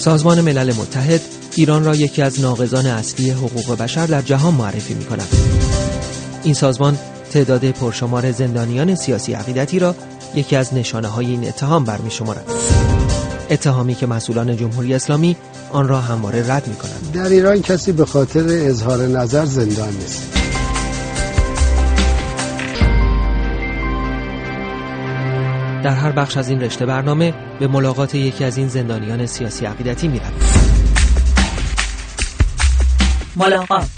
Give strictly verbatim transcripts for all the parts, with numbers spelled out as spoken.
سازمان ملل متحد ایران را یکی از ناقضان اصلی حقوق بشر در جهان معرفی می‌کند. این سازمان تعداد پرشمار زندانیان سیاسی عقیدتی را یکی از نشانه‌های این اتهام برمی‌شمارد. اتهامی که مسئولان جمهوری اسلامی آن را همواره رد می‌کنند. در ایران کسی به خاطر اظهار نظر زندان نیست. در هر بخش از این رشته برنامه به ملاقات یکی از این زندانیان سیاسی عقیدتی می‌رویم. ملاقات.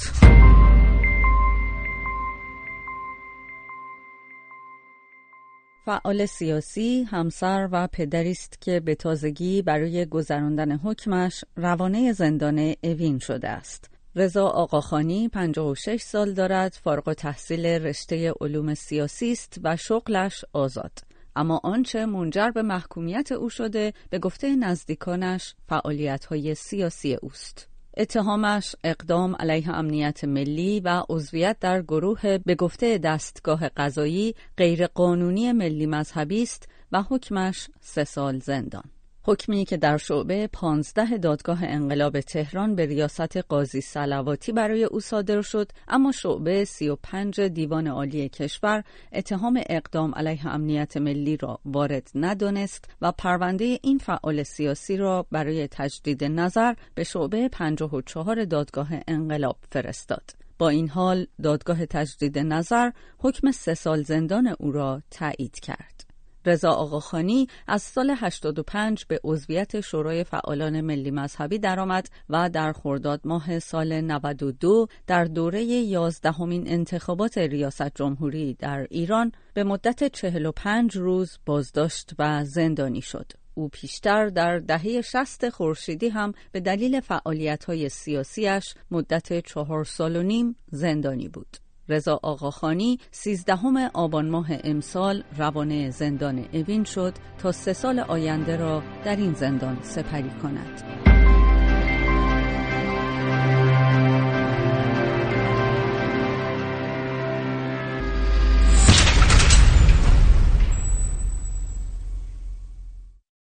فعال سیاسی، همسر و پدری است که به تازگی برای گذراندن حکمش روانه زندان اوین شده است. رضا آقاخانی پنجاه و شش سال دارد، فارغ التحصیل رشته علوم سیاسی است و شغلش آزاد. اما آنچه منجر به محکومیت او شده به گفته نزدیکانش فعالیت‌های سیاسی اوست. اتهامش اقدام علیه امنیت ملی و عضویت در گروه به گفته دستگاه قضایی غیرقانونی ملی مذهبی است و حکمش سه سال زندان. حکمی که در شعبه پانزده دادگاه انقلاب تهران به ریاست قاضی صلواتی برای او صادر شد، اما شعبه سی و پنج دیوان عالی کشور اتهام اقدام علیه امنیت ملی را وارد ندانست و پرونده این فعال سیاسی را برای تجدید نظر به شعبه پنجاه و چهار دادگاه انقلاب فرستاد. با این حال دادگاه تجدید نظر حکم سه سال زندان او را تایید کرد. رضا آقاخانی از سال هشتاد و پنج به عضویت شورای فعالان ملی مذهبی درآمد و در خرداد ماه سال نود و دو در دوره یازدهمین انتخابات ریاست جمهوری در ایران به مدت چهل و پنج روز بازداشت و زندانی شد. او پیشتر در دهه شصت خورشیدی هم به دلیل فعالیت‌های سیاسیش مدت چهار سال و نیم زندانی بود. رضا آقاخانی سیزدهم آبان ماه امسال روانه زندان اوین شد تا سه سال آینده را در این زندان سپری کند.